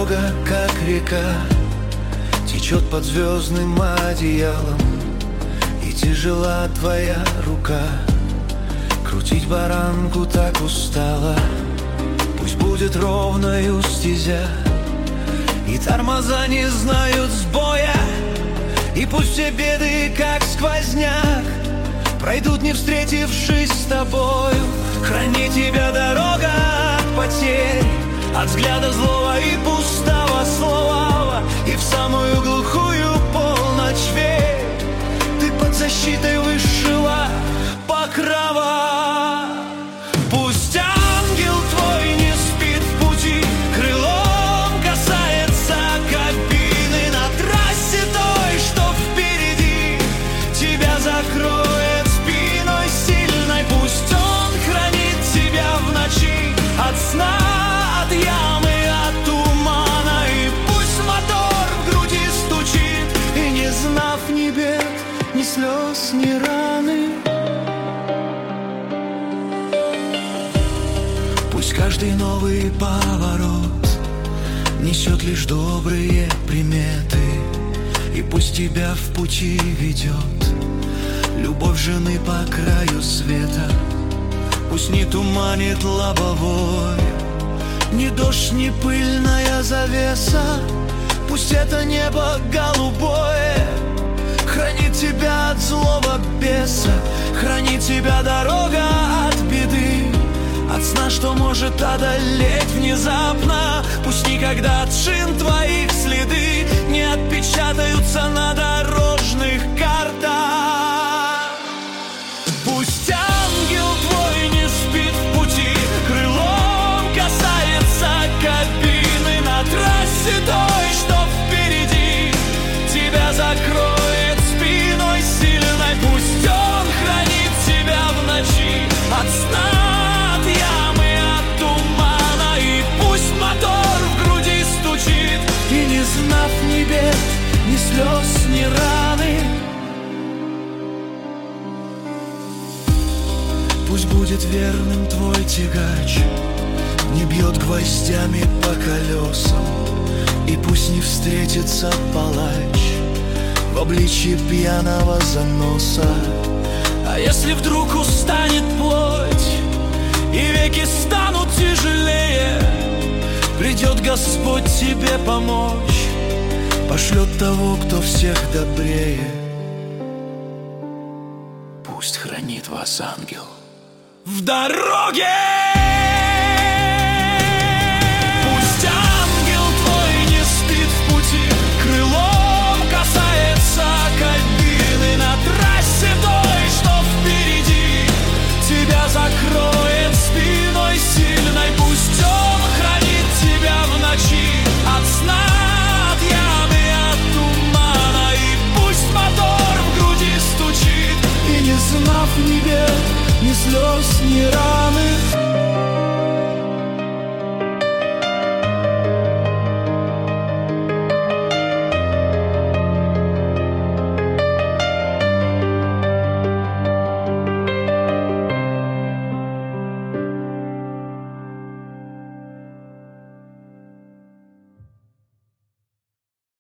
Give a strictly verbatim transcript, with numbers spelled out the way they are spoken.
дорога, как река, течет под звездным одеялом, и тяжела твоя рука. Крутить баранку так устала, пусть будет ровною стезя, и тормоза не знают сбоя, и пусть все беды, как сквозняк, пройдут, не встретившись с тобою. Храни тебя дорога от потерь, от взгляда злого и пустого слова, и в самую глухую полночь верь, ты под защитой высшего покрова. Пусть ангел твой не спит в пути, крылом касается кабины на трассе той, что впереди тебя закроет спиной сильной. Пусть он хранит тебя в ночи от сна, от ямы, от тумана, и пусть мотор в груди стучит, и не знав ни бед, ни слез, ни раны, пусть каждый новый поворот несет лишь добрые приметы, и пусть тебя в пути ведет любовь жены по краю света. Пусть не туманит лобовой ни дождь, ни пыльная завеса, пусть это небо голубое хранит тебя от злого беса. Хранит тебя дорога от беды, от сна, что может одолеть внезапно. Пусть никогда от шин твоих следы не отпечатаются на дорожных картах. Пусть ангел твой не спит в пути, крылом касается кабины на трассе той, что впереди тебя закроет спиной сильной. Пусть он хранит тебя в ночи от сна, от ямы, от тумана, и пусть мотор в груди стучит, и не знав ни бед, ни слез, ни раны, пусть будет верным твой тягач, не бьет гвоздями по колесам, и пусть не встретится палач в обличье пьяного заноса. А если вдруг устанет плоть и веки станут тяжелее, придет Господь тебе помочь, пошлет того, кто всех добрее. Пусть хранит вас ангел в дороге.